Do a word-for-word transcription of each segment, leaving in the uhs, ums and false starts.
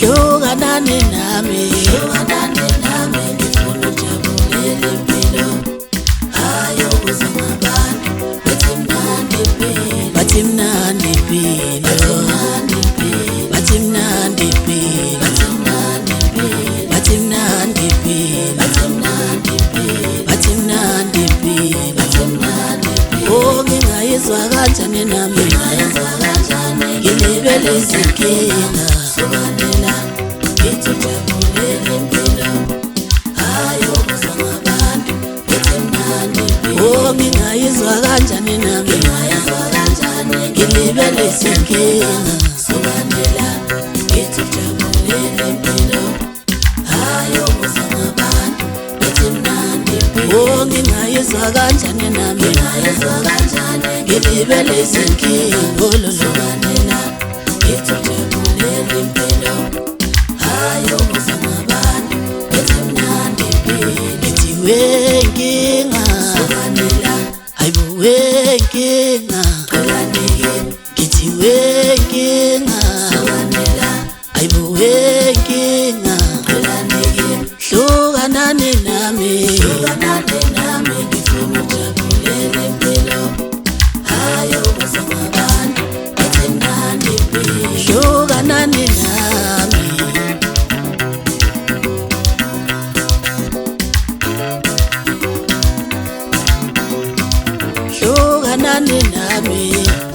hlukanani nami hlukanani nami ngifuna ujabulela impilo hayo kuze ngabantu bathi mnandi impilo bathi mnandi impilo bathi mnandi impilo bathi mnandi impilo bathi mnandi impilo oh ngingayizwa kanjani nami ngilibele izinkinga sobanela ngithi ujabulela impilo hayo kuze ngabantu bathi mnandi oh ngingayizwa kanjani nami ngilibele izinkinga sobanela ngithi ujabulela impilo hayo kuze ngabantu bathi mnandi oh ngingayizwa kanjani nami ngilibele izinkinga sobanela ngithi ujabulela impilo hayo kuze ngabantu bathi mnandi ngithi wenkinga sobanela hayibo wenkinga ngithi wenkinga sobanela hayibo wenkinga hlukanani nami hlukanani nami ngifuna ujabulela impilo hayo kuze ngabantu bathi mnandi hlukanani nami hlukanani nami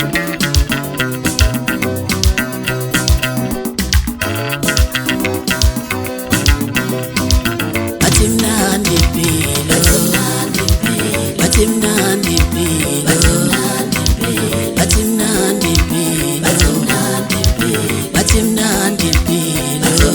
bathi mnandi impilo bathi mnandi impilo bathi mnandi impilo bathi mnandi impilo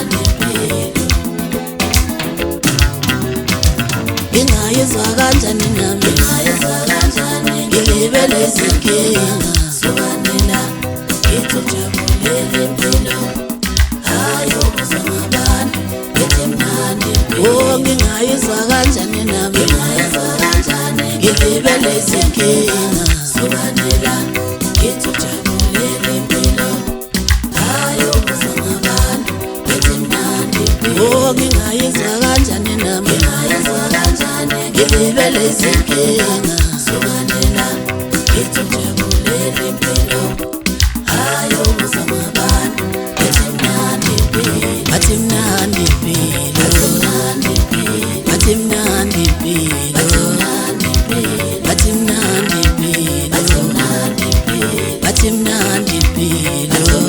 ngingayizwa kanjani nami ngilibele izinkinga sobanela ngithi ujabulela impilo hayo kuze ngabantu bathi mnandi oh ngingayizwa kanjani nami ngilibele izinkinga sobanela ngithi ujabulela impilo hayo kuze ngabantu bathi mnandi oh ngingayizwa kanjani nami ngilibele izinkinga sobanela ngithi ujabulela impilo hayo kuze ngabantu bathi mnandi bathi mnandi impilo bathi mnandi impilo bathi mnandi impilo bathi mnandi impilo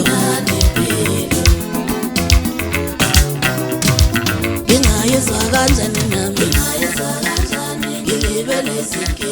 ngingayizwa kanjani nami ngilibele izinkinga